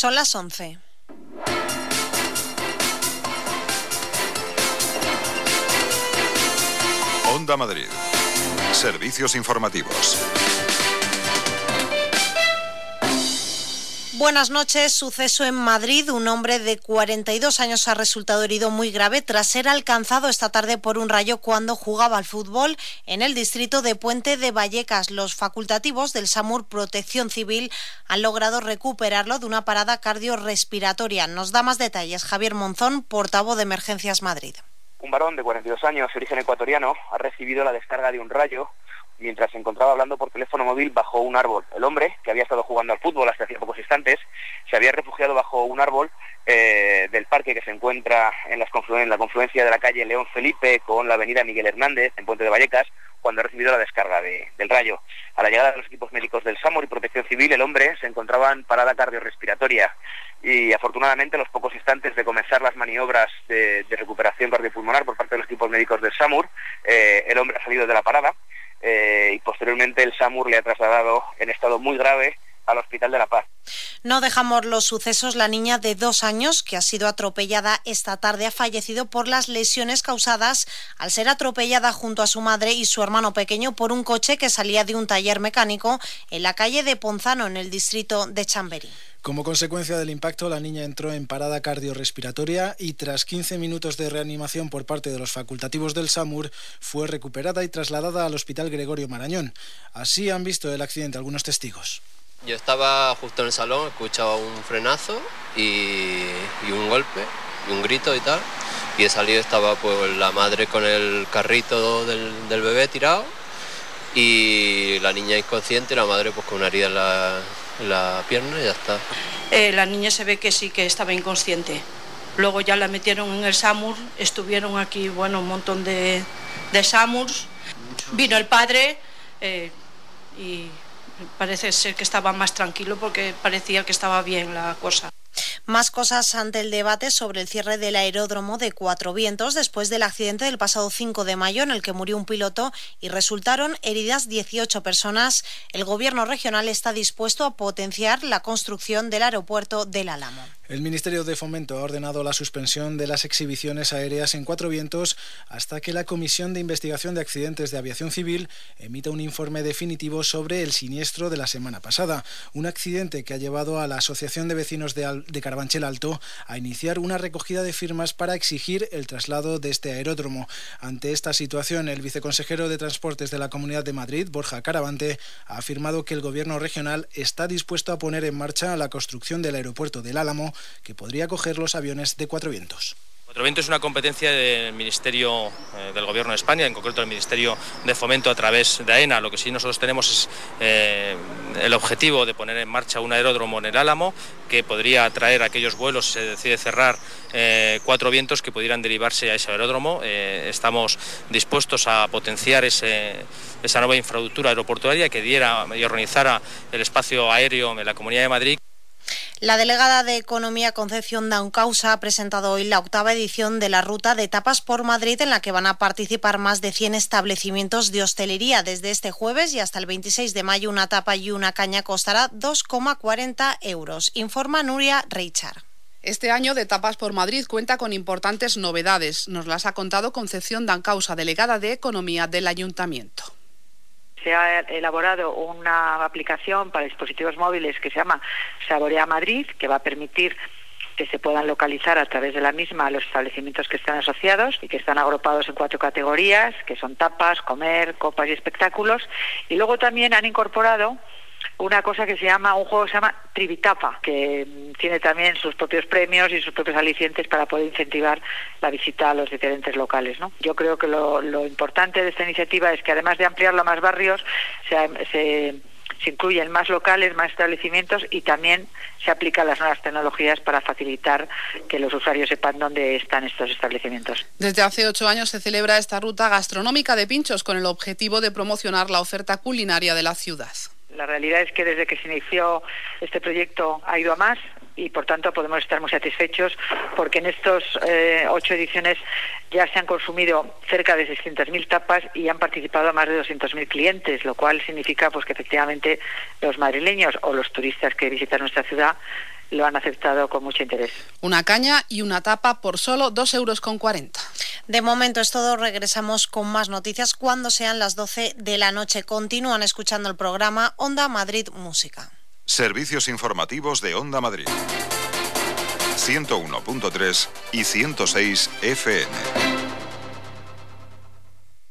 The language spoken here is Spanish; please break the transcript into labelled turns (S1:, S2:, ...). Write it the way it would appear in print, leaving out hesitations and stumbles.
S1: Son las 11.
S2: Onda Madrid. Servicios informativos.
S1: Buenas noches. Suceso en Madrid. Un hombre de 42 años ha resultado herido muy grave tras ser alcanzado esta tarde por un rayo cuando jugaba al fútbol en el distrito de Puente de Vallecas. Los facultativos del SAMUR Protección Civil han logrado recuperarlo de una parada cardiorrespiratoria. Nos da más detalles Javier Monzón, portavoz de Emergencias Madrid.
S3: Un varón de 42 años, de origen ecuatoriano, ha recibido la descarga de un rayo mientras se encontraba hablando por teléfono móvil bajo un árbol. El hombre, que había estado jugando al fútbol hasta hace pocos instantes, se había refugiado bajo un árbol del parque que se encuentra en la confluencia de la calle León Felipe con la avenida Miguel Hernández, en Puente de Vallecas, cuando ha recibido la descarga del rayo. A la llegada de los equipos médicos del SAMUR y Protección Civil, el hombre se encontraba en parada cardiorrespiratoria y afortunadamente, a los pocos instantes de comenzar las maniobras de recuperación cardiopulmonar por parte de los equipos médicos del SAMUR, el hombre ha salido de la parada y posteriormente el SAMUR le ha trasladado en estado muy grave al Hospital de La Paz.
S1: No dejamos los sucesos. La niña de 2 años que ha sido atropellada esta tarde ha fallecido por las lesiones causadas al ser atropellada junto a su madre y su hermano pequeño por un coche que salía de un taller mecánico en la calle de Ponzano, en el distrito de Chamberí.
S4: Como consecuencia del impacto, la niña entró en parada cardiorrespiratoria y tras 15 minutos de reanimación por parte de los facultativos del SAMUR, fue recuperada y trasladada al Hospital Gregorio Marañón. Así han visto el accidente algunos testigos.
S5: Yo estaba justo en el salón, escuchaba un frenazo y un golpe, y un grito y tal. Y he salido, estaba pues la madre con el carrito del bebé tirado y la niña inconsciente y la madre pues con una herida en la pierna y ya está.
S6: La niña se ve que sí que estaba inconsciente. Luego ya la metieron en el SAMUR, estuvieron aquí, un montón de SAMURs. Vino el padre y parece ser que estaba más tranquilo porque parecía que estaba bien la cosa.
S1: Más cosas ante el debate sobre el cierre del aeródromo de Cuatro Vientos después del accidente del pasado 5 de mayo en el que murió un piloto y resultaron heridas 18 personas. El gobierno regional está dispuesto a potenciar la construcción del aeropuerto del Álamo.
S4: El Ministerio de Fomento ha ordenado la suspensión de las exhibiciones aéreas en Cuatro Vientos hasta que la Comisión de Investigación de Accidentes de Aviación Civil emita un informe definitivo sobre el siniestro de la semana pasada. Un accidente que ha llevado a la Asociación de Vecinos de Carabanchel Alto a iniciar una recogida de firmas para exigir el traslado de este aeródromo. Ante esta situación, el viceconsejero de Transportes de la Comunidad de Madrid, Borja Caravante, ha afirmado que el Gobierno regional está dispuesto a poner en marcha la construcción del aeropuerto del Álamo, que podría acoger los aviones de Cuatro Vientos.
S7: Cuatro Vientos es una competencia del Ministerio del Gobierno de España, en concreto el Ministerio de Fomento a través de AENA. Lo que sí nosotros tenemos es el objetivo de poner en marcha un aeródromo en el Álamo que podría atraer aquellos vuelos, si se decide cerrar Cuatro Vientos, que pudieran derivarse a ese aeródromo. Estamos dispuestos a potenciar esa nueva infraestructura aeroportuaria que diera y organizara el espacio aéreo en la Comunidad de Madrid.
S1: La delegada de Economía, Concepción Dauncausa, ha presentado hoy la 8ª edición de la Ruta de Tapas por Madrid, en la que van a participar más de 100 establecimientos de hostelería. Desde este jueves y hasta el 26 de mayo, una tapa y una caña costará 2,40 euros. Informa Nuria Reichard.
S8: Este año de Tapas por Madrid cuenta con importantes novedades. Nos las ha contado Concepción Dauncausa, delegada de Economía del Ayuntamiento.
S9: Se ha elaborado una aplicación para dispositivos móviles que se llama Saborea Madrid, que va a permitir que se puedan localizar a través de la misma los establecimientos que están asociados y que están agrupados en 4 categorías, que son tapas, comer, copas y espectáculos. Y luego también han incorporado un juego que se llama Trivitapa, que tiene también sus propios premios y sus propios alicientes para poder incentivar la visita a los diferentes locales, ¿no? Yo creo que lo importante de esta iniciativa es que, además de ampliarlo a más barrios, se incluyen más locales, más establecimientos, y también se aplican las nuevas tecnologías para facilitar que los usuarios sepan dónde están estos establecimientos.
S8: Desde hace 8 años se celebra esta ruta gastronómica de pinchos con el objetivo de promocionar la oferta culinaria de la ciudad.
S9: La realidad es que desde que se inició este proyecto ha ido a más y por tanto podemos estar muy satisfechos porque en estos 8 ediciones ya se han consumido cerca de 600.000 tapas y han participado más de 200.000 clientes, lo cual significa pues que efectivamente los madrileños o los turistas que visitan nuestra ciudad lo han aceptado con mucho interés.
S8: Una caña y una tapa por solo 2,40 €.
S1: De momento es todo. Regresamos con más noticias cuando sean las 12 de la noche. Continúan escuchando el programa Onda Madrid Música.
S2: Servicios informativos de Onda Madrid. 101.3 y 106 FM.